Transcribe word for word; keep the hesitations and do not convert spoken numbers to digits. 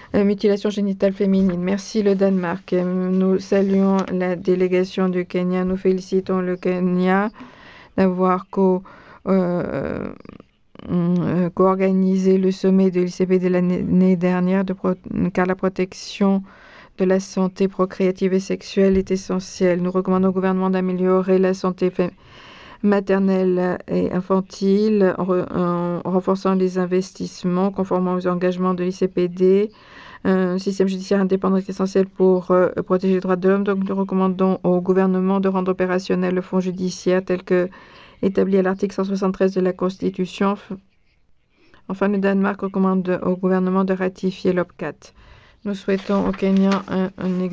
euh, mutilation génitale féminine. Merci le Danemark. Euh, Nous saluons la délégation du Kenya. Nous félicitons le Kenya d'avoir co, euh, euh, co-organisé le sommet de l'I C P D l'année dernière, de pro- car la protection de la santé procréative et sexuelle est essentielle. Nous recommandons au gouvernement d'améliorer la santé féminine maternelle et infantile en, re, en renforçant les investissements conformément aux engagements de l'I C P D. Un système judiciaire indépendant est essentiel pour euh, protéger les droits de l'homme. Donc nous recommandons au gouvernement de rendre opérationnel le fonds judiciaire tel que établi à l'article cent soixante-treize de la Constitution. Enfin, le Danemark recommande au gouvernement de ratifier l'O P C A T. Nous souhaitons au Kenya un, un